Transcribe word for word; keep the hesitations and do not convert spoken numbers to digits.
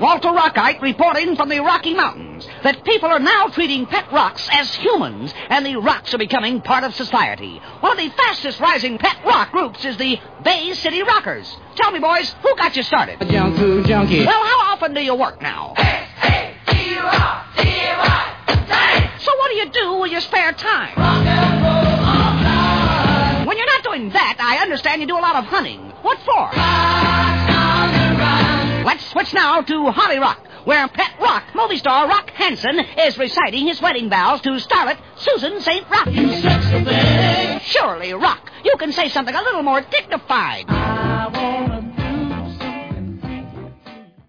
Walter Rockite reporting from the Rocky Mountains that people are now treating pet rocks as humans, and the rocks are becoming part of society. One of the fastest rising pet rock groups is the Bay City Rockers. Tell me, boys, who got you started? A junk food junkie. Well, how often do you work now? Hey, hey, D rock, D rock, day. So what do you do with your spare time? Rock and roll all night. When you're not doing that, I understand you do a lot of hunting. What for? Rocks on the run. Let's switch now to Holly Rock, where pet rock movie star Rock Hansen is reciting his wedding vows to starlet Susan Saint Rock. You sexy thing. Surely, Rock, you can say something a little more dignified. I want